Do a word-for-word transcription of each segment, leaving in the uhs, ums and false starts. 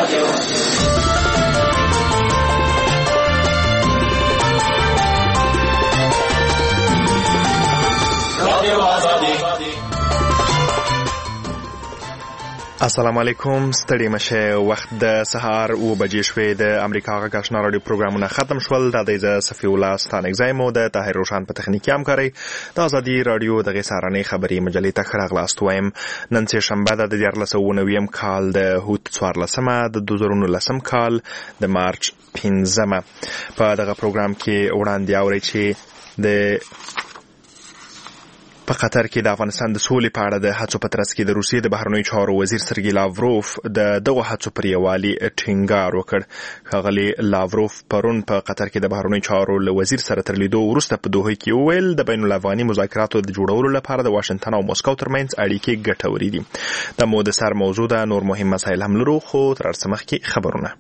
السلام علیکم. ستړي مشه. وخت د سهار او بجې شوې. د امریکا غږ آشنا رادیو پروګرامونه ختم شول. د دې ز صفی الله ستانک زایمو د طاهر روشن په تخنیکی همکاري د ازادي رادیو د غسارنې خبري مجلې ته خړغ لاست وایم. نن سه شنبه د دیار لسونویم کال د هوت څوارلسمه د دوه زره نولسم کال د مارچ پنځمه. په دغه پروګرام کې وړاندې اوري چې د په قطر کې د افغانستان د سولې په اړه د هڅو په ترڅ کې د روسیې د بهرنیو چارو وزیر سرګی لاوروف د دغه هڅو پر یوالي ټینګار وکړ. ښاغلي لاوروف پرون په قطر کې د بهرنیو چارو له وزیر سره تر لیدو وروسته په دوحه کې وویل د بین الافغاني مذاکراتو د جوړولو لپاره د واشنگټن او مسکو ترمنځ اړیکې ګټورې دي. د مو د سر موضوع ده. نور مهم مسایل هم لرو خو تر څه مخکې خبرونه.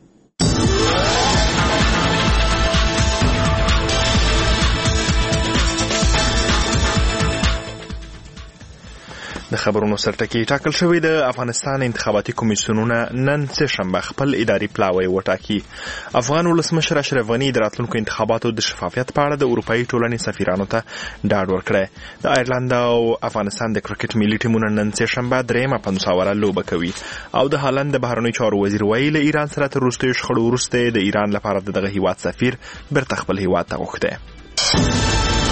د خبرونو سرټکی ټاکل شوی. د افغانستان انتخاباتي کمیسیونونه نن سه شنبه خپل اداري پلاوی وټاکي. افغان ولسمشر اشرف غني د راتلونکو انتخاباتو د شفافیت په اړه د اروپאי ټولنې سفیرانو ته ډاډ ورکړی. د آیرلند او افغانستان د کرکټ ملي ټیمونو نن سه شنبه درېمه پنځاوره لوبه کوي او د هالند د بهرنیو چارو وزیر ویل ایران سره تر وروستیو شخړو وروسته د ایران لپاره دغه هیواد سفیر بیرته خپل هیواد ته غوښتی.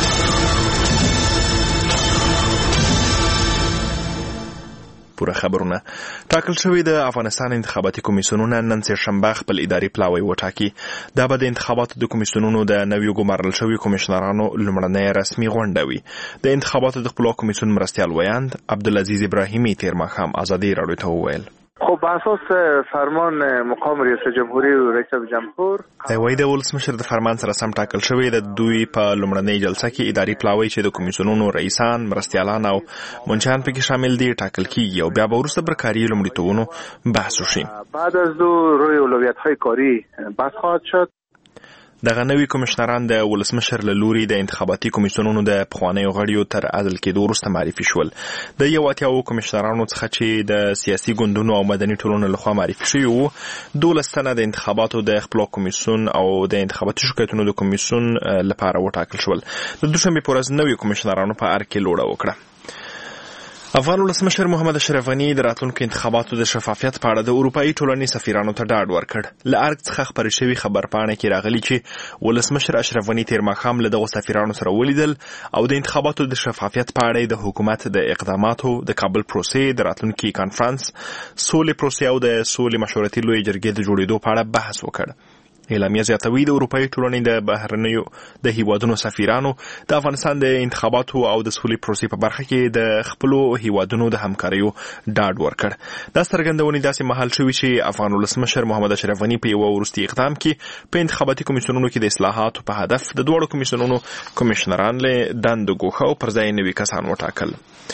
پوره خبرونه. ټاکل شوی د افغانستان انتخاباتي کمیسیونونه نن سه شنبه خپل اداري پلاوی وټاکي. دا به د انتخاباتو د کمیسیونونو د نویو ګمارل شوی کمیشنرانو لومړنۍ رسمي غونډه وي. د انتخاباتو د خپلواک کمیسیون مرستیال ویاند عبدالعزیز ابراهیمی تیر ماښام ازادي رادیو ته وویل. خب بر اساس فرمان مقام رئیس جمهوری او رئیس جمهور دوی د ولسمشر د فرمان سره سم ټاکل شوی د دوی په لومړنۍ جلسه کې اداري پلاوی چې د کمیسیونونو رئیسان، مرستیالان او منشان پکې شامل دي ټاکل کیږي او بیا به وروسته پر کاري لومړیتوبونو بحث وشي. بعد از دو روی اولویت‌های کاری بحث خواهد شد. دغه نوي کمشنران د ولسمشر له لوري د انتخاباتي کمیسیونونو د پخوانیو غړیو تر عزل کېدو وروسته معرفي شول. د یو اتیاو کمشنرانو څخه چې د سیاسي ګوندونو او مدني ټولنو لخوا معرفي شوي وو، دولس تنه د انتخاباتو د خپلواک کمیسیون او د انتخاباتي شکایتونو د کمیسیون لپاره وټاکل شول. د دوشنبې په ورځ نوي کمشنرانو په ار کې لوړه وکړه. افغان ولسمشر محمد اشرف غني د راتلونکو انتخاباتو د شفافیت په اړه د اروپאי ټولنې سفیرانو ته ډاډ ورکړ. له ارګ څخه خبرې شوې خبرپاڼه کې راغلي چې ولسمشر اشرف غني تیر ماښام له دغو سفیرانو سره ولیدل او د انتخاباتو د شفافیت په اړه د حکومت د اقداماتو، د کابل پروسې، د راتلونکي کانفرنس، سولې پروسې او د سولې مشورتي لوی جرګې د جوړېدو په اړه بحث وکړ. اعلامیه زیاتوي د اروپאי ټولنې د بهرنیو د هیوادونو سفیرانو د افغانستان د انتخاباتو او د سولې پروسې په برخه کې د خپلو هیوادونو د همکاریو ډاډ ورکړ. دا څرګندونې داسې مهال شوي چې افغان ولسمشر محمد اشرف غني په یو وروستي اقدام کې په انتخاباتي کمیسیونونو کې د اصلاحاتو په هدف د دواړو کمیسیونونو کمیشنران له دندو ګوښه او پر ځای نوي کسان وټاکل.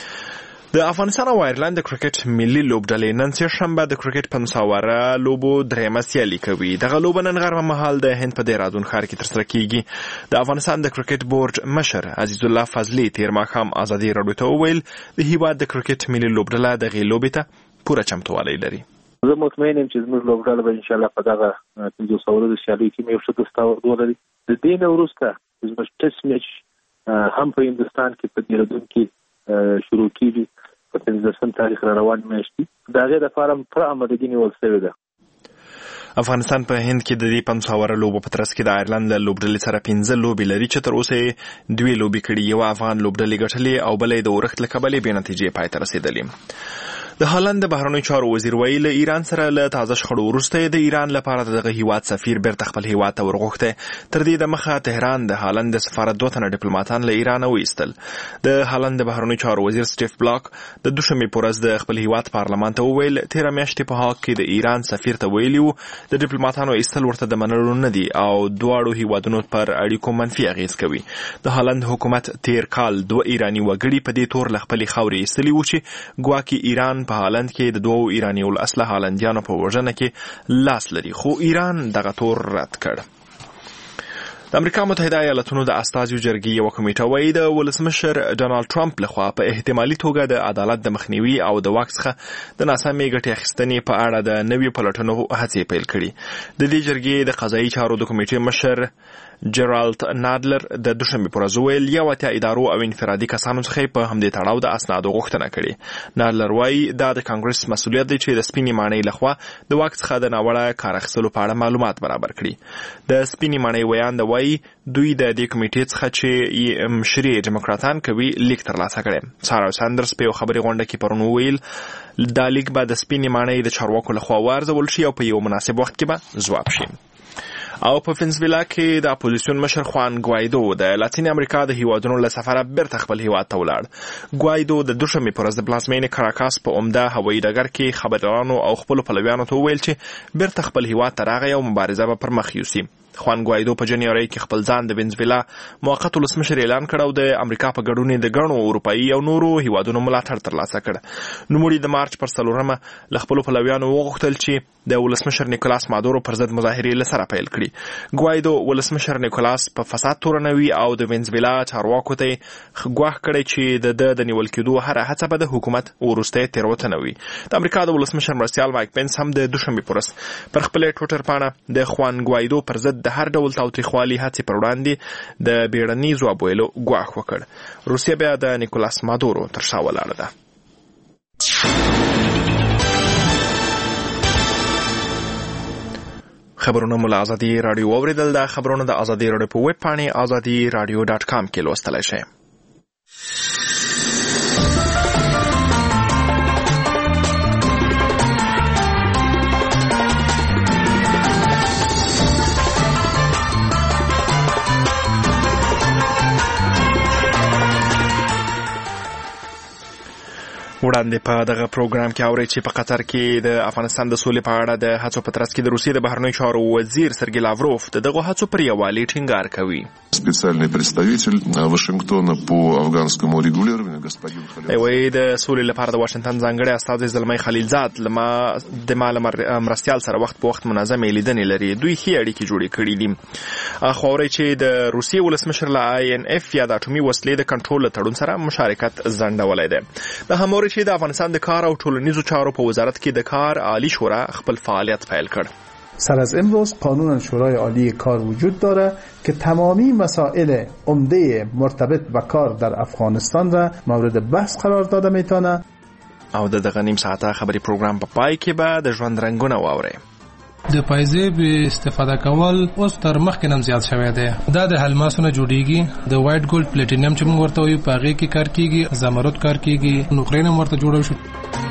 د افغانستان او آیرلند د کرکټ ملي لوبډلې نن سه شنبه د کرکټ پنځاوره لوبو درېمه سیالي کوي. دغه لوبه نن غرمه مهال د هند په دهرادون ښار کې ترسره کیږي. د افغانستان د کرکټ بورډ مشر عزیز الله فضلي تیر ماښام ازادي رادیو ته وویل د هیواد د کرکټ ملي لوبډله دغه لوبې ته پوره چمتووالی لري. زه مطمئن یم چې زموږ لوبډله به ان شاء الله په دغه پنځوس اورو سیالي کې مې ښه دستاورد ولري. د دې نه وروسته زموږ ټیسټ میچ هم په هندستان کې په دهرادون کې شروع کیږي. په پنځلسم تاریخ را روان میاشتي د هغې دپاره پوره آمادګي نیول شوې ده. افغانستان په هند کې د دې پنځاوره لوبو په ترڅ کې د آیرلند له لوبډلې سره پنځه لوبې لري چې تر اوسه یې دوې لوبې کړي. یوه افغان لوبډلې ګټلې او بله یې د اورښت له کبله بې نتیجې پای ته رسېدلې. د هالند د بهرنیو چارو وزیر ویل له ایران سره له تازه شخړو وروسته د ایران لپاره دغه هیواد سفیر بیرته خپل هیواد ته ورغوښتی. تر دې دمخه تهران د هالند د سفارت دوه تنه ډیپلوماتان له ایران وایستل. د هالند د بهرنیو چارو وزیر سټیف بلاک د دوشنبې په ورځ د خپل هیواد پارلمان ته وویل تېره میاشت په هاګ کې د ایران سفیر ته ویلي وو د ډیپلوماتانو ایستل ورته د منلو نه دي او دواړو هیوادونو پر اړیکو منفي اغیز کوي. د هالند حکومت تیر کال دوه ایرانی وګړي په دې تور له خپلې خاورې ایستلي وو چې ګواکې ایران په هالند کې د دوو ایرانی الاصله هالندیانو په وژنه کې لاس لري، خو ایران دغه تور رد کړ. د امریکا متحده ایالاتونو د استازیو جرګې یو کمیټه وايي د ولسمشر ډونالد ټرمپ لخوا په احتمالي توګه د عدالت د مخنیوي او د واک څخه د ناسمې ګټې اخیستنې په اړه د نوي پلټنو هڅې پیل کړي. د دې جرګې د قضایي چارو د کمیټې مشر جرالد نادلر د دوشنبه پر ورځ ویل یو اتیا ادارو او انفرادي کسانو څخه په همدې تړاو د اسنادو غوښتنه کړې. نادلر وايي دا د کانګرس مسؤلیت دی چې د سپینې ماڼۍ لخوا د واک څخه د ناوړه کار اخیستلو په اړه معلومات برابر کړي. د سپینې ماڼۍ ویاند وايي دوی د دې کمیټې څخه چې مشري ډیموکراتان کوي لیک ترلاسه کړي. سارا ساندرز په خبري غونډه کې پرون ویل دا لیک به د سپینې ماڼۍ د چارواکو لخوا وارزول شي او په یو مناسب وخت کې به ځواب شي. او په فنزویلا کې د اپوزیسیون مشر خوان ګوایدو د لاتین امریکا د هیوادونو له سفره بیرته خپل هیواد ته ولاړ. ګوایدو د دوشنبه پر ورځ د پلازمینې کاراکاس په عمده هوایي ډګر کې خبريالانو او خپل پلویانو ته ویل چې بیرته خپل هیواد ته راغی او مبارزه به پر مخ یوسي. خوان ګوایدو په جنوري کې خپل ځان د وینزویلا موقت ولسمشر اعلان کړ او د امریکا په ګډون د ګڼو اروپایي او نورو هیوادونو ملاتړ ترلاسه کړ. نوموړي د مارچ پر څلورمه له خپل پلویانو وغوښتل چې د ولسمشر نیکولاس مادورو پر ضد مظاهرې له سره پیل کړي. ګوایدو ولسمشر نیکولاس په فساد تورنوي او د وینزویلا چارواکو ته ګواښ کړی چې د د نیول کېدو هر هڅه به د حکومت وروسته تېروتنه وي. د امریکا د ولسمشر مرستیال مایک پنس هم د دوشنبه پر ورځ پر خپل ټویټر پاڼه د خوان ګوایدو پر ضد د هر ډول تاوتریخوالي هڅې پر وړاندې د بیړني ځواب ویلو ګواښ وکړ. روسیه بیا د نیکولاس مادورو تر شا ولاړه ده. خبرونه مو له ازادي راډیو واوریدل. د خبرونو د ازادي راډیو په ویب پاڼې ازادي راډیو ډاټ کام کې لوستلی شئ. وړاندې په دغه پروګرام کې اورئ چې په قطر کې د افغانستان د سولې په اړه د هڅو په ترڅ کې د روسیې د بهرنیو چارو وزیر سرګي لاوروف د دغو هڅو پر یووالي ټینګار کوي. специальный представитель Вашингтона по афганскому регулированию господин Халилзад. وایي د سولې لپاره د واشنگټن ځانګړی استازی زلمی خلیلزاد لما د مال مرستیال سره وخت په وخت منظمې لیدنې لري. دوی ښې اړیکې جوړې کړې دي. خو اورئ چې د روسیې ولسمشر له آی ان اف یا د اټومي وسلې د کنټرول تړون سره مشارکت ځنډولی دی. د هموري چې د افغانستان د کار او ټولنیزو چارو په وزارت کې د کار عالی شورا خپل فعالیت پیل کړ. سر از امروز قانون شورای عالی کار وجود داره که تمامی مسائل عمده مرتبط به کار در افغانستان را مورد بحث قرار داده میتونه. او د دغه نیم ساعته خبري پروګرام په پای کې به د ژوند رنگونه واورئ. د پایزیب استفاده کول اوس تر مخکې نم زیات شوی دی. دا د الماسونه جوړیږي، د وایټ ګولډ پلیټینیم چې موږ ورته وایو په هغې کې کار کیږي، زمرد کار کیږي، نقرین هم ورته جوړه شو.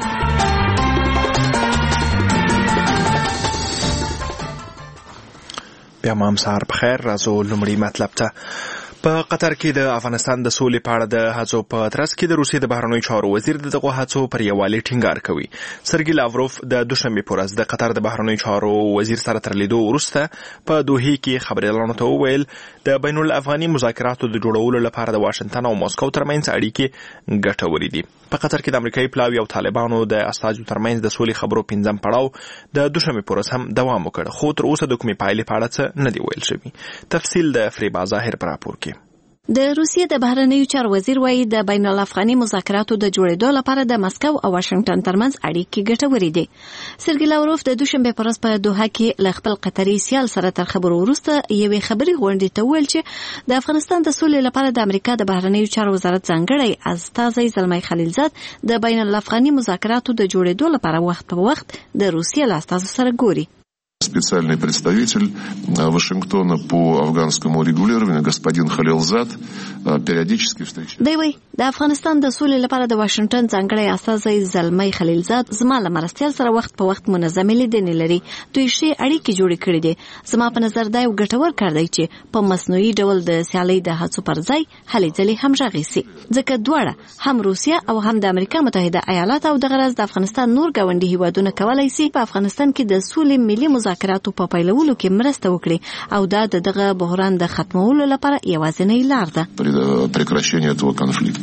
بیا مام سهار بخیر. راځو لومړی مطلب ته. په قطر کې د افغانستان د سولې په اړه د هڅو په ترڅ کې د روسیې د بهرنیو چارو وزیر دغه هڅو پر یووالي ټینګار کوي. سرګي لاوروف د دوشنبه پر ورځ د قطر د بهرنیو چارو وزیر سره تر لیدو وروسته په دوحې کې خبريالانو ته وویل د بین الافغاني مذاکراتو د جوړولو لپاره د واشنگټن او مسکو ترمنځ اړیکې ګټورې دي. په قطر کې د امریکایي پلاوي او طالبانو د استازو ترمنځ د سولې خبرو پنځم پړاو د دوشنبه پر ورځ هم دوام وکړ، خو تر اوسه د کومې پایلې په اړه څه نه دی ویل شوی. تفصیل د فریبا ظاهر پر راپور کې. د روسیې د بهرنیو چارو وزیر وایي د بین الافغاني مذاکراتو د جوړېدو لپاره د مسکو او واشنگټن ترمنځ اړیکې ګټورې دي. سرګي لاوروف د دوشنبه پر ورځ په دوحه کې له خپل قطري سیال سره تر خبرو وروسته یوې خبري غونډې ته ویل چې د افغانستان د سولې لپاره د امریکا د بهرنیو چارو وزارت ځانګړی استازی زلمی خلیلزاد د بین الافغاني مذاکراتو د جوړېدو لپاره وخت په وخت د روسیې له استازو سره ګوري. Специальный представитель Вашингтона по афганскому регулированию господин Халилзад периодически встречается. دی وی د افغانستان د سولې لپاره د واشنگټن ځانګړی استازی زلمی خلیلزاد زما له مرستیال سره وخت په وخت منظمې لیدنې لري. دوی ښې اړیکې جوړې کړې دي. زما په نظر دا یو ګټور کار دی چې په مصنوعي ډول د سیالۍ د هڅو پر ځای هلې ځلې همغږې سي، ځکه دواړه هم روسیه او هم د امریکا متحده ایالات او د غرض د افغانستان نور ګاونډي هیوادونه کولای شي په افغانستان کې د سولې ملي مذاکراتو په پیلولو کې مرسته وکړي او دا دغه بحران د ختمولو لپاره یوازینۍ لار ده. прекращение этого конфликта.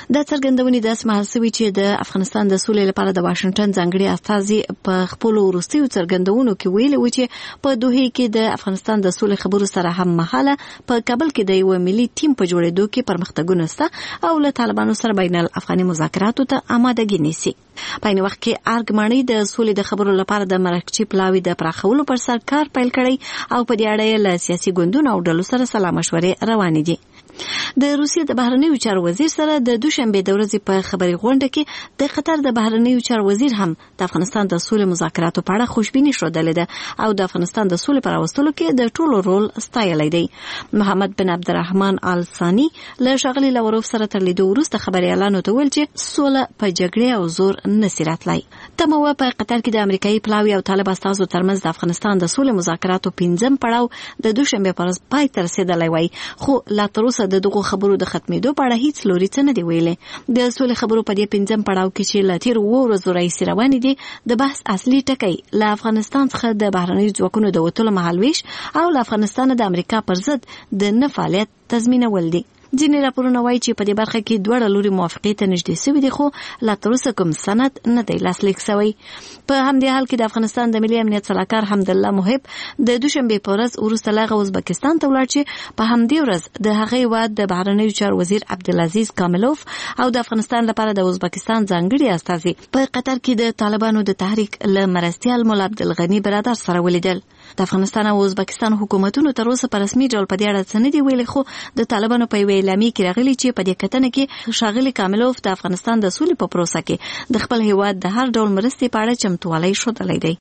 د څرګندونې د اسمه سوي چې د افغانستان د سولې لپاره د واشنگټن ځانګړي استازي په خپل وروستیو څرګندونو کې ویلي و چې په دوحه کې د افغانستان د سولې خبرو سره هم مهاله په کابل کې د یو ملي ټیم په جوړېدو کې پرمختګونه شته او له طالبانو سره بین الافغاني مذاکراتو ته آمادګي نیسي. په این وخت کې ارګماني د سولې د خبرو لپاره د مرکزي پلاوي د پراخولو پر سر کار پیل کړی او په دې اړه له سیاسي ګوندونو او ډلو سره سلا مشورې روانې دي. د روسیې د بهرنیو چارو وزیر سره د دوشنبه د ورځې په خبري غونډه کې د قطر د بهرنیو چارو وزیر هم د افغانستان د سولې مذاکراتو په اړه خوشبیني ښودلې ده او د افغانستان د سولې پر راوستلو کې د ټولو رول ستایلی دی. محمد بن عبدالرحمن آل ثاني له ښاغلي لاوروف سره تر لیدو وروسته خبريالانو ته ویل چې سوله په جګړې او زور نشي راتلی. تمه په قطر کې د امریکایي پلاوي او طالب استازو ترمنځ د افغانستان د سولې مذاکراتو پنځم پړاو د دوشنبه پر ورځ پای ته رسیدلی وای، خو لا تر اوسه د دغو خبرو د ختمېدو په اړه هیڅ لوري څه نه دی ویلي. د سولې خبرو په دې پنځم پړاو کې چې له تېرو اوو ورځو راهیسې روانې دي د بحث اصلي ټکی له افغانستان څخه د بهرنیو ځواکونو د وتلو مهالویش او له افغانستان د امریکا پر ضد د نه فعالیت تضمینول دي. ځینې راپورونه وایي چې په دې برخه کې دواړه لوري موافقې ته نږدې شوي دي، خو لا تر اوسه کوم سند نه دی لاسلیک شوی. په همدې حال کې د افغانستان د ملي امنیت سلاکار حمدالله محب د دوشنبه په ورځ وروسته له هغه ازبکستان ته ولاړ چې په همدې ورځ د هغې هېواد د بهرنیو چارو وزیر عبدالعزیز کاملوف او د افغانستان لپاره د ازبکستان ځانګړي استازي په قطر کې د طالبانو د تحریک له مرستیال مولا عبدالغني برادر سره ولیدل. د افغانستان او ازبکستان حکومتونو تر اوسه په رسمي ډول په دې اړه څه نه دي ویلي، خو د طالبانو په یوې اعلامیې کې راغلي چې په دې کتنه کې ښاغلي کاملوف د افغانستان د سولې په پروسه کې د خپل هېواد د هر ډول مرستې په اړه چمتووالی ښودلی دی.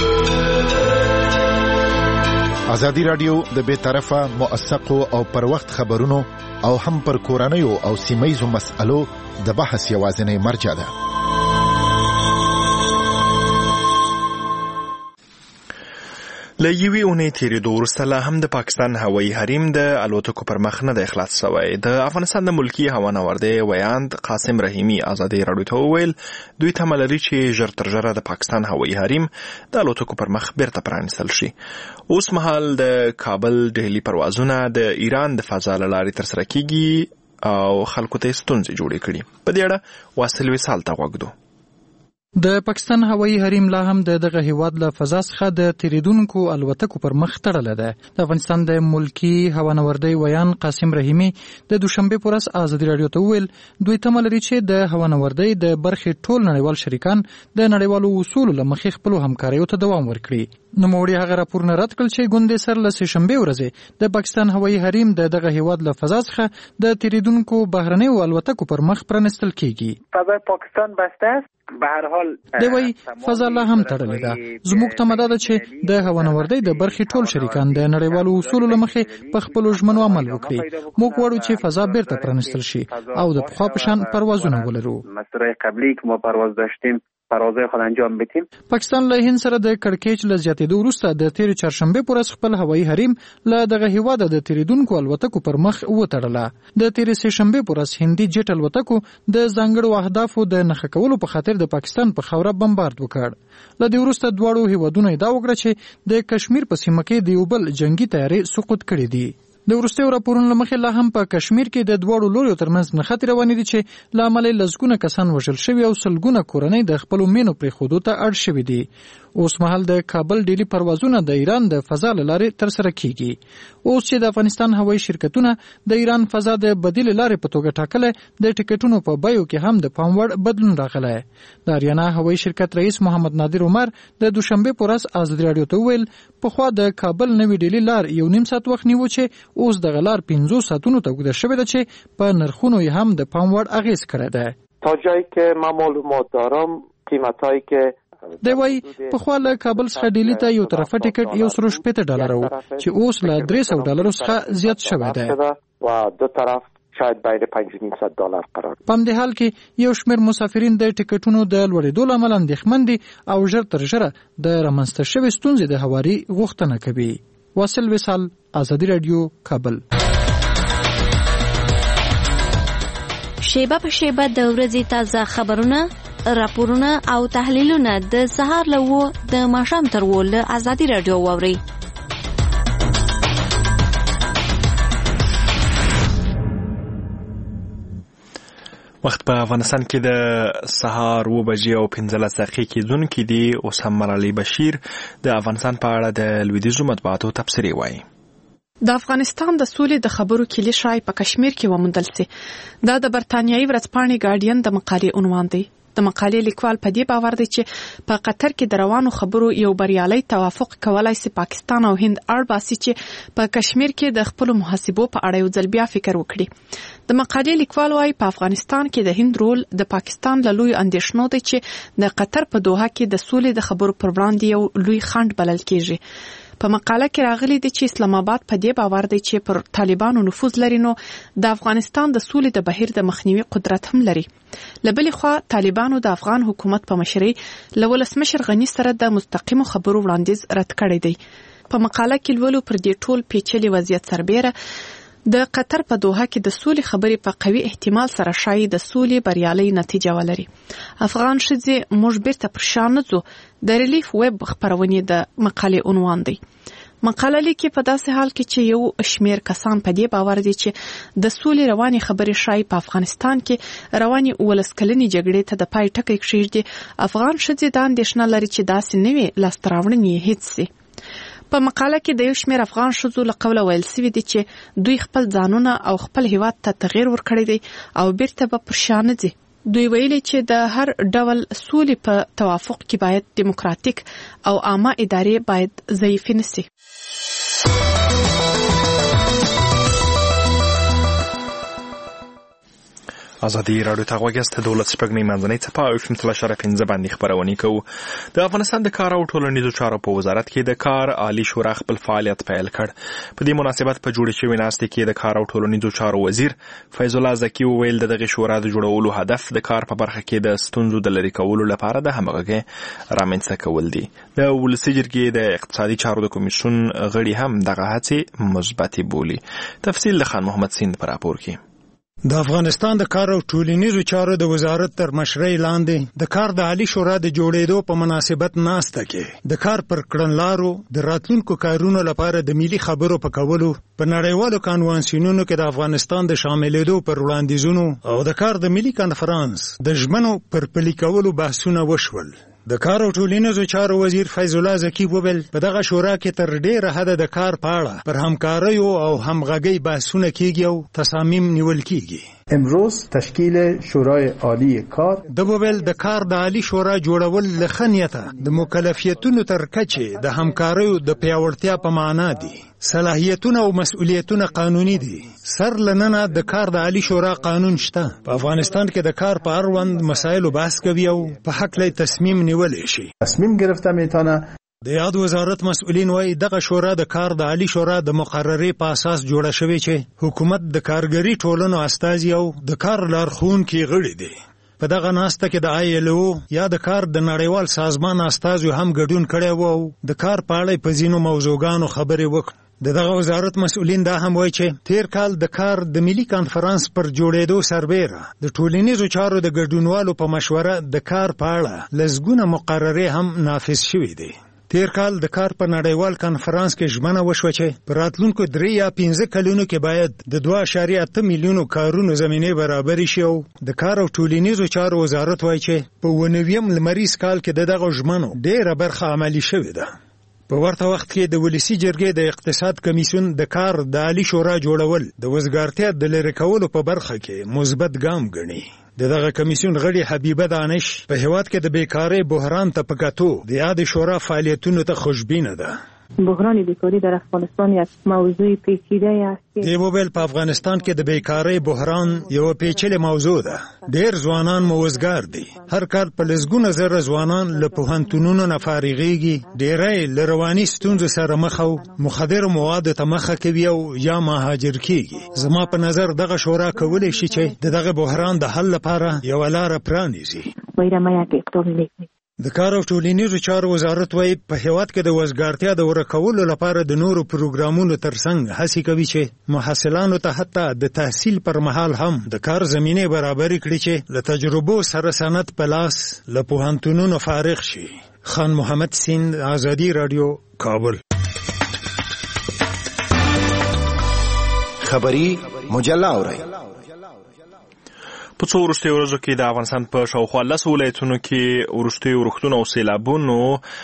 ازادي راډیو د بې طرفه موثقو او پر وخت خبرونو او هم پر کورنیو او سیمهیزو مسألو د بحث یوازینی مرجع ده. له یوې اونۍ تېرېدو وروسته لا هم د پاکستان هوایي حریم د الوتکو پر مخ نه دی خلاص شوی. د افغانستان د ملکي هوانوردۍ ویاند قاسم رحیمي ازادي راډیو ته وویل دوی تمه لري چې ژر تر ژره د پاکستان هوایي حریم د الوتکو پر مخ بیرته پرانیستل شي. اوس مهال د کابل ډهلي پروازونه د ایران د فضا له لارې ترسره کیږي او خلکو ته ستونزې جوړې کړي. په دې اړه واصل وصال ته غوږ دو. د پاکستان هوایي حریم لا هم د دغه هیواد له فضا څخه د تیریدونکو الوتکو پر مخ تړله ده. د افغانستان د ملکی هوانوردۍ ویان قاسم رحیمي د دوشنبه په ورځ ازادي راډیو ته وویل دوی تمه لري چې د هوانوردۍ د برخې ټول نړیوال شریکان د نړیوالو اصولو له مخې خپلو همکاریو ته دوام ورکړي. نوموړي هغه راپورونه رد کړل چې ګوندې سر له سهشنبې ورځې د پاکستان هوایي حریم د دغه هیواد له فضا څخه د تیریدونکو بهرنیو الوتکو پر مخ پرانیستل کیږي. فضای پاکستان بسته است. به هر حال دی وی فضا لا هم تړلې ده. زموږ تمه ده چې د هوانوردۍ د برخې ټول شریکان د نړیوالو اصولو له مخې په خپلو ژمنو عمل وکړي. موږ غواړو چې فضا بیرته پرانیستل شي او د پخوا په شان پروازونه ولرو. مسیرهای قبلی که ما پرواز داشتیم پروازهای خود انجام بدیم. پاکستان له هند سره د کړکېچ له زیاتېدو وروسته د تېرې چهارشنبې په ورځ خپل هوایي حریم له دغه هېواده د تېرېدونکو الوتکو پر مخ وتړله. د تېرې سهشنبې په ورځ هندي جېټ الوتکو د ځانګړو اهدافو د نښه کولو په خاطر د پاکستان په خاوره بمبارد وکړ. له دې وروسته دواړو هېوادونو ادعا وکړه چې د کشمیر په سیمه کې د یو بل جنگي تیارې سقوط کړي دي. د وروستیو راپورونو له مخې لا هم په کشمیر کې د دواړو لوریو ترمنځ نښتې روانې دي چې له امله یې لسګونه کسان وژل شوي او سلګونه کورنۍ د خپلو مینو پرېښودو ته اړ شوي دي. اوس مهال د کابل ډیلی پروازونه د ایران د فضا له لارې ترسره کیږي. اوس چې د افغانستان هوایي شرکتونه د ایران فضا د بدیل لارې په توګه ټاکله د ټیکټونو په بیو کې هم د پام وړ بدلون راغلی. د اریانا هوایي شرکت رئیس محمد نادر عمر د دوشنبه په ورځ ازادي راډیو ته وویل پخوا د کابل نوې ډیلی لار یو نیم ساعت وخت نیو چې اوس دغه لار پنځوس ساعتونو ته اوږده شوې ده چې په نرخونو یې هم د پام وړ اغیز کړی ده. تا جایی که من معلومات دارم قیمتایی که دی وای په خوا له کابل څخه ډیلی ته یو طرفه ټیکټ یو سل شپېته ډالره و چې اوس له درې سوه ډالرو څخه زیات شوی دی و دو طرف شاید بین پنج و نیم صد دلار قرار. په همدې حال کې یو شمېر مسافرین د ټیکټونو د لوړېدو له امله اندېښمن دي او ژر تر ژره د رامنځته شوې ستونزې د هواري غوښتنه کوي. واصل وصال، ازادي راډیو، کابل. شیبه په شیبه د ورځې تازه خبرونه، راپورونه او تحلیلونه د سهار له وو د ماښام تر وو له ازادي راډیو واورئ. وخت په افغانستان کې د سهار و بجې او پنځلس دقیقې کېدونکې دي. اوس هم مرعلي بشیر د افغانستان په اړه د لویدیځو مطبوعاتو تبصرې وایي. د افغانستان د سولې د خبرو کلی شای په کشمیر کې وموندل سي. دا د برتانیایي ورځپاڼې ګارډین د مقالې عنوان دی. د مقالې لیکوال په دې باور دی چې په قطر کې د روانو خبرو یو بریالي توافق کولای سي پاکستان او هند اړ باسي چې په کشمیر کې د خپل محاسبو په اړه یو ځل بیا فکر وکړي. د مقالې لیکوال وايي په افغانستان کې د هند رول د پاکستان له لوی اندېښنو دی چې د قطر په دوحه کې د سولې د خبرو پر وړاندې یو لوی خنډ بلل کیږي. په مقاله کې راغلي دي چې اسلام آباد په دې باور دی چې پر طالبانو نفوذ لري نو د افغانستان د سولې د بهیر د مخنیوي قدرت هم لري. لبلې خوا طالبانو د افغان حکومت په مشرۍ له ولسمشر غني سره د مستقیمو خبرو وړاندیز رد کړی دی. په مقاله کې لولو پر دې ټول پیچلي وضعیت سربېره د قطر په دوحه کې د سولې خبرې په قوي احتمال سره شاید د سولې بریالي نتیجه ولري. افغان ښځې موږ بیرته پر شا نه ځو د ریلیف ویب خبرونې د مقالې عنوان دی. مقاله لیکي په داسې حال کې چې یو شمیر کسان په دې باور دي چې د سولې رواني خبرې شاید په افغانستان کې رواني ولسکلنې جګړې ته د پای ټکی کېږدي. افغان ښځې دا اندېښنه لري چې داسې نوي لاسته راوړنې هیڅ سي. په مقاله کې د یو شمیر افغان ښځو له قوله ویل سوي دي چې دوی خپل ځانونه او خپل هیواد ته تغییر ورکړی دی او بیرته به پر شا نه ځي. دوی ویلي چې د هر ډول سولې په توافق کې باید دیموکراتیک او عامه ادارې باید ضعیفې نه سي. ازادي راډیو ته غوږ یاست. د ولس شپږمې منځنۍ څپه او اف ام تل شره پنځه باندې خبرونه کوو. د افغانستان د کار او ټولنیزو چارو په وزارت کې د کار عالی شورا خپل فعالیت پیل کړ. په دې مناسبت په جوړ شوی ناستې کې د کار او ټولنیزو چارو وزیر فیض الله زکی وویل دغه شورا د جوړولو هدف د کار په برخه کې د ستونزو د لرې کولو لپاره د همغږۍ رامنځته کول دي. د ولسي جرګې د اقتصادي چارو د کمیسیون غړي هم دغه هڅې مثبتې بولي. تفصیل د خان محمد سیند پر راپور کې. د افغانستان د کار او ټولنیزو چارو د وزارت تر مشرۍ لاندې د کار د عالی شورا د جوړېدو په مناسبت ناسته کې د کار پر کړنلارو د راتلونکو کارونو لپاره د ملي خبرو په کولو په نړیوالو کنوانسیونونو کې د افغانستان د شاملېدو پر وړاندیزونو او د کار د ملي کنفرانس د ژمنو پر پلي کولو بحثونه وشول. د کار او ټولنیزو چارو وزیر فیض الله زکی وویل په دغه شورا کې تر ډیره حده د کار په اړه پر همکاریو او همغږۍ بحثونه کیږي او تصامیم نیول کیږي. امروز تشکیل شورای عالی کار د وویل د کار د عالی شورا جوړول له خنیته د مکلفیتونو تر کچې د همکاریو د پیاوړتیا په معنا دي. صلاحیتونه او مسؤلیتونه قانوني دي. سر لننه د کار د عالی شورا قانون شته. په افغانستان کې د کار په اړوند مسایلو بحث کوي او په حق له تصمیم نیول شي. تصمیم گرفته میتونه. د یاد وزارت مسؤلین وایي دغه شورا د کار د عالی شورا د مقررې په اساس جوړه شوې چې حکومت د کارګری ټولنو استازي او د کار لارښوونکي غړي دي. په دغه ناسته کې د آی ایل او یا د کار د نړیوال سازمان استازو هم ګډون کړی وو او د کار په اړه په ځینو موضوعګانو خبرې وکړې. د دغه وزارت مسؤلین دا هم وایي چې تیر کال د کار د ملي کانفرنس پر جوړېدو سربېره د ټولنیزو چارو د ګډونوالو په مشوره د کار په اړه لسګونه مقررې هم نافذ شوې دي. تیر کال د کار په نړیوال کانفرنس کې ژمنه وشوه چې په راتلونکو درې یا پنځه کلونو کې باید د دوه اعشاریه اته میلیونو کارونو زمینې برابرې شي او د کار او ټولنیزو چارو وزارت وایي چې په اووه نویم لمریز کال کې د دغه ژمنو ډېره برخه عملي شوې ده. په ورته وخت کې د ولسی جرګې د اقتصاد کمیسیون د کار د عالی شورا جوړول د وزګارتیا د لری کولو په برخه کې مثبت ګام ګڼي. د دغه کمیسیون غړي حبیبه دانش په هیواد کې د بیکاری بحران ته په کتو د یاد شورا فعالیتونو ته خوشبینه ده. بحران بیکاری در افغانستان یک موضوع پیچیده است. دی وویل په افغانستان کې د بیکاری بحران یو پیچیده موضوع ده. ډېر ځوانان موزګار دي. هر کال په لسګونه زره ځوانان له پوهنتونونو نه فارغېږي. ډېری له رواني ستونزو سره مخ او مخدرو موادو ته مخه کوي او یا مهاجر کېږي. زما په نظر دغه شورا کولی شي چې د دغه بحران د حل لپاره یوه لاره پرانیزي. د کار او ټولنیزو چارو وزارت وايي په هیواد کې د وزګارتیا د ورکولو لپاره د نورو پروګرامونو ترڅنګ هڅې کوي چې محصلانو ته حتی د تحصیل پر مهال هم د کار زمینه برابر کړي چې له تجربو سره سند په لاس له پوهنتونونو فارغ شي. خان محمد سیند، آزادی رادیو، کابل. خبری مجله اورئ. په څو وروستیو ورځو کې د افغانستان په شاوخوا لس ولایتونو کې وروستیو روغتون او سیلابونو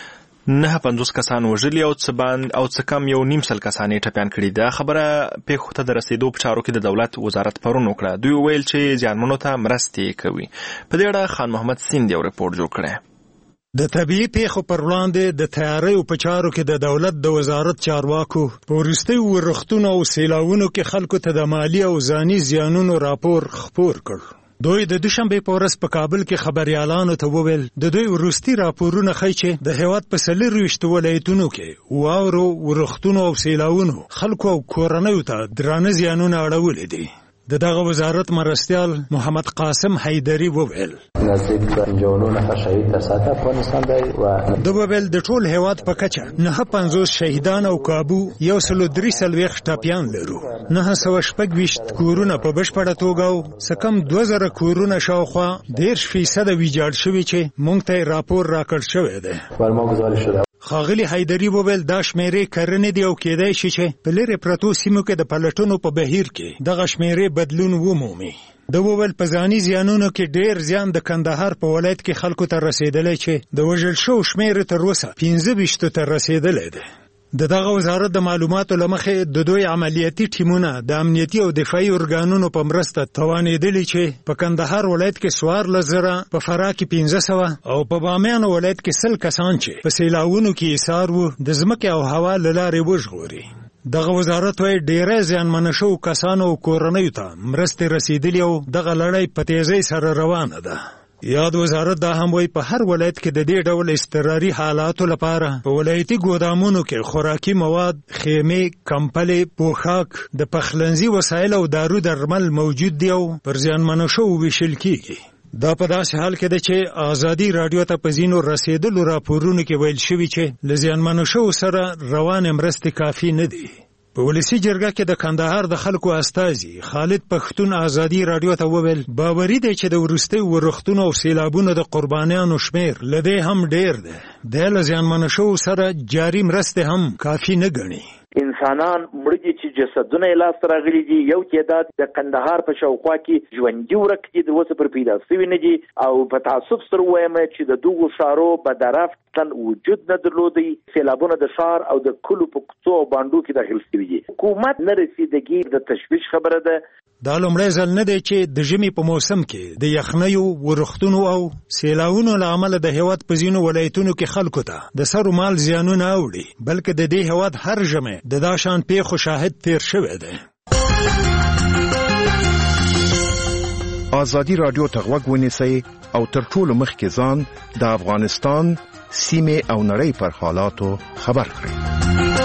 نه پنځوس کسان وژلي او څه باندې او څه کم یو نیم سل کسان یې ټپیان کړي. دا خبره پیښو ته د رسیدو په چارو کې د دولت وزارت پرون وکړه. دوی ویل چې زیانمنو ته مرستې کوي. په دې اړه خان محمد سیند یو رپورټ جوړ کړی. د طبيعي پیښو پر وړاندې د تیاری په چارو کې د دولت د وزارت چارواکو په وروستیو ورښتونو او سیلاونو کې خلکو ته د مالی او ځاني زیانونو راپور خپور کړ. دوی د دوشنبه په ورځ په کابل کې خبريالانو ته وویل د دوی وروستي راپورونه ښیي چې د هیواد په څلورویشت ولایتونو کې واورو ورښتونو او سیلاونو خلکو او کورنیو ته درانه زیانونه اړولي دي. د دغه وزارت مرستیال محمد قاسم حیدری وویل نزدیک پنځه نفر شهید تر ساته افغانستان دی و د وویل د ټول هیواد په کچه نه پنځوس شهیدان او کابو یو سل درې څلوېښت ټپیان لرو. نه سوه شپږ ویشت کورونه په بشپړه توګه او څه کم دوه زره کورونه شاوخوا دېرش فیصده ویجاړ شوي چې موږ ته راپور راکړ شوی دی. ورما گزارش شده خاغلی حیدری وویل دا شمیرې کرنې دی او کېدای شي چې په لرې پرتو سیمو کې د پلټنو په بهیر کې دغه شمیرې بدلون ومومي. د وویل په ځاني زیانونو کې ډېر زیان د کندهار په ولایت کې خلکو ته رسېدلی چې د وژل شوو شمېر تر اوسه پنځه ویشتو ته رسېدلی دی. د دغه وزارت د معلوماتو له مخې د دوی عملیاتي ټیمونه د امنیتي او دفاعي ارګانونو په مرسته توانېدلي چې په کندهار ولایت کې څوارلس زره، په فراه کې پنځه سوه او په بامیان ولایت کې سل کسان چې په سیلاونو کې ایسار وو د ځمکې او هوا له لارې وژغوري. دغه وزارت وايي ډېری زیانمنه شوو کسانو او کورنیو ته مرستې رسېدلي او دغه لړۍ په تیزۍ سره روانه ده. یاد وزارت دا هم وایي په هر ولایت کې د دې ډول اضطراري حالاتو لپاره په ولایتي ګودامونو کې خوراکي مواد، خیمې، کمپلې، پوښاک، د پخلنځي وسایل او دارو درمل موجود دي او پر زیانمنو شوو ویشل کیږي. دا په داسې حال کې ده چې ازادي راډیو ته په ځینو رسېدلو راپورونو کې ویل شوي چې له زیانمنو شوو سره روانې مرستې کافي نه دي. په ولسي جرګه کې د کندهار د خلکو استازي خالد پښتون ازادي راډیو ته وویل باوري دی چې د وروستیو ورښتونو او سیلابونو د قربانیانو شمېر له دې هم ډېر دی. د له زیانمنو شوو سره جاري مرستې هم کافي نه ګڼي. انسانان مړه دي چې جسدونه یې لاسته راغلي دي. یو تعداد د کندهار په شاوخوا کې ژوندي ورک دي، د اوسه پر پیدا سوي نه دي او په تعصب سره وایم چې د دغو ښارو بدرفتن وجود نه درلودي. سیلابونه د ښار او د کلو په کوڅو او بانډو کې داخل شوي دي. حکومت نه رسیدګي د تشویش خبره ده. دا لومړی ځل نه دی چې د ژمي په موسم کې د یخنیو، ورښتونو او سیلاونو له امله د هیواد په ځینو ولایتونو کې خلکو ته د سر و مال زیانونه اوړي، بلکې د دې هیواد هر ژمی د دا شان پیښو شاهد تیر شوی دی. ازادي راډیو ته غوږ ونیسئ او تر ټولو مخکې ځان د افغانستان، سیمې او نړۍ پر حالاتو خبر کړئ.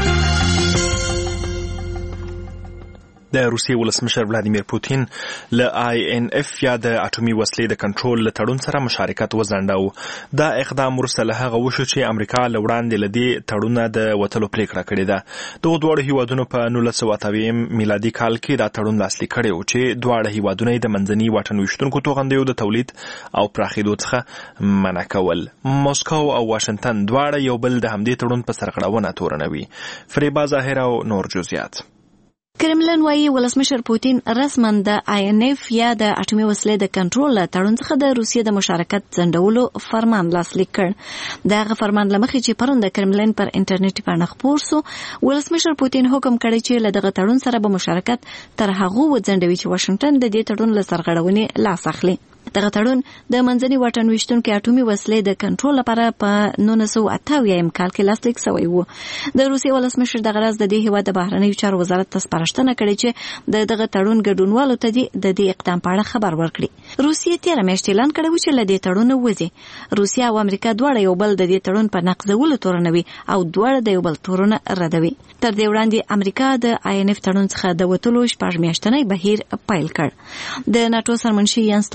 د روسیې ولسمشر ولادیمیر پوتین له آی ان اف یا د اټومي وسلې د کنټرول له تړون سره مشارکت وځنډاوه. دا اقدام وروسته له هغه وشو چې امریکا له وړاندې له دې تړونه د وتلو پریکړه کړې ده. دغو دواړو هیوادونو په نولس سوه اته اویایم میلادي کال کې دا تړون لاسلیک کړی و چې دواړه هیوادونه د منځني واټن ویشتونکو توغندیو د تولید او پراخېدو څخه منع کول. موسکو او واشنگټن دواړه یو بل د همدې تړون په سرغړونه تورنوي. فریبا ظاهر او نور جزئیات. کرملن وايي ولسمشر پوتین رسما د آی ان اف یا د اټومي وسلې د کنټرول له تړون څخه د روسیې د مشارکت ځنډولو فرمان لاسلیک کړ. دغه فرمان لمخې چې پرون د کرملن پر انټرنیټي پاڼه خپور سو، ولسمشر پوتین حکم کړی چې له دغه تړون سره به مشارکت تر هغه وځنډوي چې واشنگټن د دې تړون له سرغړونې لاس اخلي. دغه تړون د منځني واټن ویشتونکو اټومي وسلې د کنټرول لپاره په نولس سوه اته اویایم کال کې لاسلیک شوی و. د روسیې ولسمشر دغه راز د دې هیواد د بهرنیو چارو وزارت ته سپارښتنه کړې چې د دغه تړون ګډونوالو ته د دې اقدام په اړه خبر ورکړي. روسیې تېره میاشت اعلان کړی و چې له دې تړونه وځي. روسیه او امریکا دواړه یو بل د دې تړون په نقضولو تورنوي او دواړه د یو بل تورونه ردوي. تر دې وړاندې امریکا د آی ان اف تړون څخه د وتلو شپږ میاشتنی بهیر پیل کړ. د ناتو سرمنشي یان ستولتنبرګ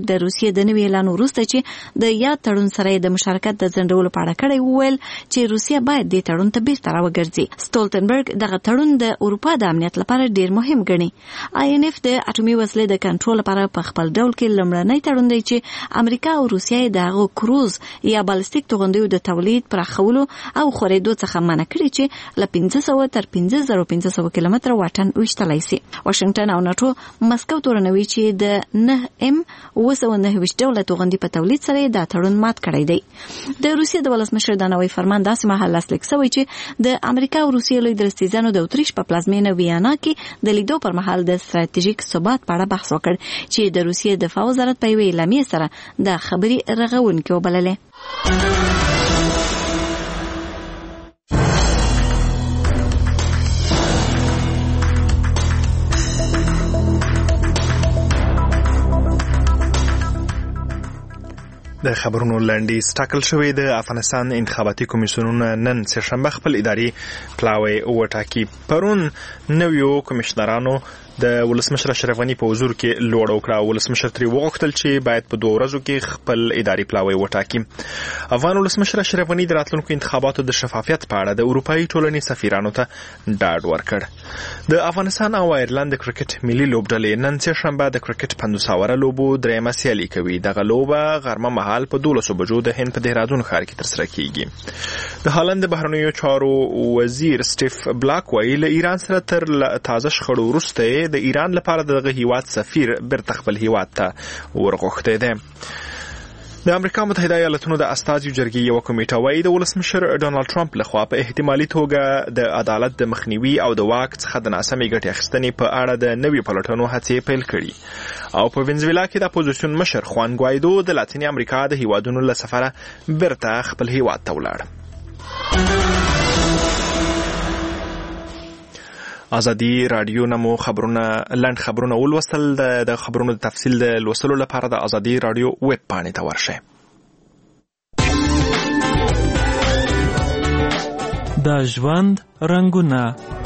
د روسیې د نوي اعلان وروسته چې د یاد تړون سره د مشارکت د ځنډولو په اړه کړی وویل چې روسیه باید دې تړون ته بیرته راوګرځي. سټولټنبرګ دغه تړون د اروپا د امنیت لپاره ډیر مهم ګڼي. آی ان اف د اټومي وسلې د کنټرول لپاره په خپل ډول کې لومړنی تړون دی چې امریکا او روسیه د هغو کروز یا بالستیک توغندیو د تولید پراخولو او خورېدو څخه منع کړي چې له پنځه سوه تر پنځه زره پنځه سوه کیلومتره واټن ویشتلی سي. واشنګټن او ناټو مسکو تورنوي چې د نه ام اوه سوه نهه ویشت ډوله توغندي په تولید سره دا تړون مات کړی دی. د روسیې د ولسمشر دا نوی فرمان داسې مهال لاسلیک شوی چې د امریکا او روسیې لوی درستیزانو د اتریش په پلازمینه ویانا کې د لیدو پر مهال د ستراتیژیک ثبات په اړه بحث وکړ چې د روسیې دفاع وزارت په یوې اعلامیې سره دا خبري رغونکې وبللې. د خبرونو لنډیز ټاکل شوی د افغانستان انتخاباتي کمیسیونونه نن سهشنبه خپل اداري پلاوی وټاکي. پرون نویو کمشنرانو د ولسمشر اشرف غنی په حضور کې لوړ وکړه. ولسمشر تری وغوښتل چې باید په دوه ورځو کې خپل اداري پلاوی وټاکي. افغان ولسمشر اشرف غنی د راتلونکو انتخاباتو د شفافیت په اړه د اروپאי ټولنې سفیرانو ته ډاډ ورکړ. د افغانستان او ایرلند د کرکټ ملي لوبډلې نن سهشنبه د کرکټ پنځوس اوره لوبو درېیمه سیالي کوي. دغه لوبه غرمه مهال په دولسو بجو د هند په دهرادون ښار کې ترسره کیږي. د هالند د بهرنیو چارو وزیر سټیف بلاک وایي له ایران سره تر تازه شخړو وروسته د ایران لپاره دغه هیواد سفیر بیرته خپل هیواد ته ورغوښتی دی. د امریکا متحده ایالاتونو د استازیو جرګې یو کمیټه وایي د ولسمشر ډونالد ټرمپ لخوا په احتمالي توګه د عدالت د مخنیوي او د واک څخه د ناسمې ګټې اخیستنې په اړه د نوي پلټنو هڅې پیل کړي. او په وینزویلا کې د اپوزیسیون مشر خوان ګوایدو د لاتینې امریکا د هیوادونو له سفره بیرته خپل هیواد ته ولاړ. ازادي رادیو نمو خبرونه لند خبرونه ولوستل. د خبرونو د تفصیل د لوستلو لپاره د ازادي رادیو ویب پاڼې ته ورشئ. د ژوند رنگونه.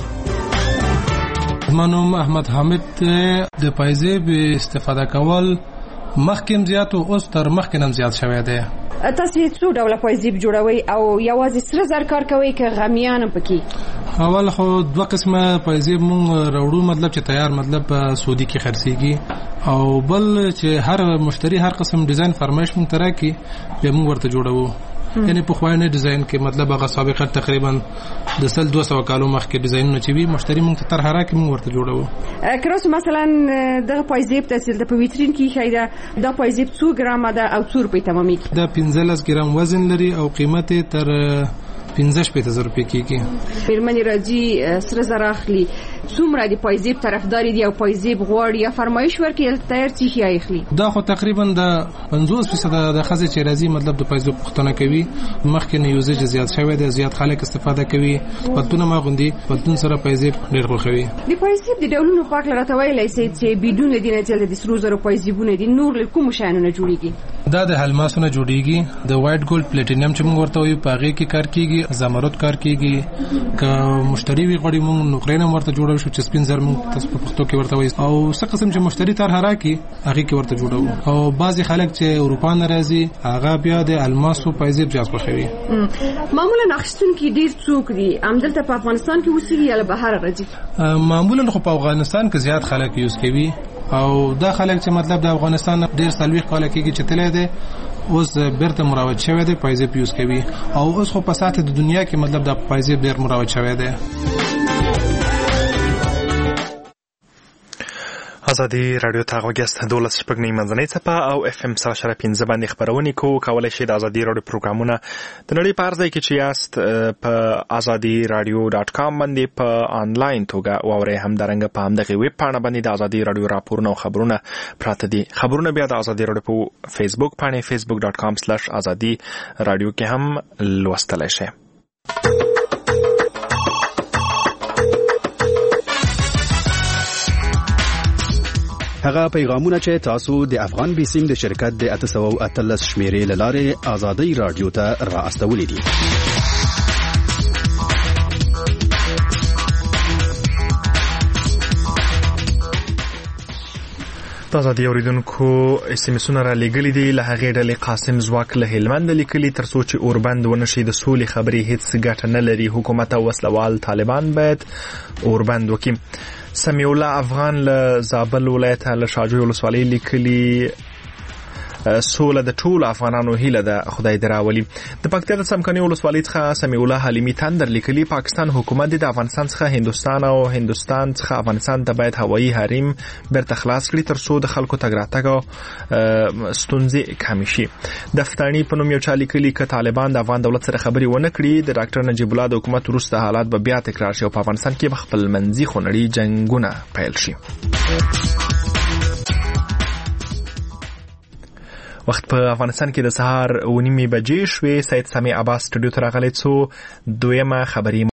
منوم احمد حامد. د پایزیب استفاده کول مخکې زیات او اوس تر مخکې نم زیات شوی دی. تاسو څو ډول پایزیب جوړوي او یوازې سره زر کار کوي که غمیان پکې؟ اول خو دوه قسمه پایزیب مونږ راوړو، مطلب چې تیار مطلب سعودي کې خرڅيږي، او بل چې هر مشتری هر قسم ډیزاین فرمایش مونږ تراکي به مونږ ورته جوړوو. یعنی په خوانه ډیزاین کې مطلب هغه سابقه تقریبا د سل دوه سوه کالو مخکې ډیزاینونه چې وي مشتری مونږ ته تر هراکي مونږ ورته جوړوو. کروس مثلا د پایزیب تحصیل د په ویترین کې خیره د پایزیب څو ګرام ده او څو روپۍ تمامي کې؟ د پنځلس ګرام وزن لري او قیمت تر پنځه شپېته زره روپۍ کېږي. پیرمنې راځي سره زر اخلي، څومره د پایزیب طرفداري دي او پایزیب غواړي یا فرمایش ورکړي تیار چی خي اخلي؟ دا خو تقریبا د پنځوس فیصد د خزې چې راځي مطلب د پایزیب پښتنه کوي. مخکې نه یوزج زیات شوی دی، زیات خلک استفاده کوي، پتون ما غوندي پتون سره پایزیب ډېر خوښوي. د پایزیب د ډولونو پاک لرته ویلای سي چې بدون دینه چې د سرو زرو پایزیبونه دي نور له کوم شانونه جوړيږي؟ دا د الماسونو جوړيږي، د وایټ ګولډ پلیټینیم چې موږ ورته وایو پاغه کې کار کیږي، زمرد کار کیږي. که مشتری وی غړي موږ نقرینه ورته جوړو شو چې سپین زر موږ تاسو په پښتو کې ورته وایي، او څه قسم چې مشتری تر هراکي هغه کې ورته جوړو. او بعضي خلک چې اروپا نه راځي هغه بیا د الماسو پایزیب جذب کوي. معمولا اخستون کې ډیر څوک دي عمدلته په افغانستان کې وسیږي یا بهر راځي؟ معمولا خو په افغانستان کې زیات خلک یوز کوي، او دا خلک چې مطلب د افغانستان ډیر سلوي کال کېږي چې تللی دی اوس بیرته مراوت شوی دی پایزیب یوز کوي، او اوس خو په ساته د دنیا کې مطلب د پایزیب ډیر مراوت شوی دی. ازادي رادیو ته غوږیاست. دولس شپږ نیمه منځنۍ څپه او اف ام سره شره پنځه باندې خبرونه کوو. کولای شئ د ازادي رادیو پروګرامونه د نړۍ په هر ځای کې چې یاست په ازادي رادیو ډاټ کام باندې په انلاین توګه واورئ. همدارنګه په همدغه ویب پاڼه باندې د ازادي رادیو راپورونه او خبرونه پراته دي. خبرونه بیا د ازادي رادیو په فیسبوک باندې فیسبوک ډاټ کام سلیش ازادي رادیو کې هم لوستلای شئ. هغه پیغامونه چې تاسو د افغان بیسیم د شرکت د اته سوه او اتلس شمیرې له لارې ازادي رادیو ته را استولې دي. د استاد د اوریدونکو اسمسونه را لګلې دي له هغې ډلې قاسم ځواک له هلمند لیکلي ترڅو چې اوربند ونشي د سولې خبرې هیڅ ګټه نه لري حکومت او وسلوال طالبان باید اوربند وکړي سمیع الله افغان له زابل ولایت له شاجوی ولسوالۍ لیکلي سوله د ټول افغانانو هیله ده خدای دې راولي. د پکتیا د څمکنیو ولسوالۍ څخه سمیع الله حلیمي تندر لیکلي پاکستان حکومت د افغانستان څخه هندوستان او هندوستان څخه افغانستان ته باید هوایي حریم بیرته خلاص کړي ترڅو د خلکو تګ راتګ او ستونزې کمې شي. دفترني په نوم یو چا لیکلي که طالبان د افغان دولت سره خبرې ونه کړي د ډاکټر نجیب الله د حکومت وروسته حالات به بیا تکرار شي او په افغانستان کې به خپلمنځي خونړي جنګونه پیل شي. وخت په افغانستان کې د سهار و نیمې بجې شوې. سید سمیع عباس سټوډیو ته راغلی څو دویمه خبري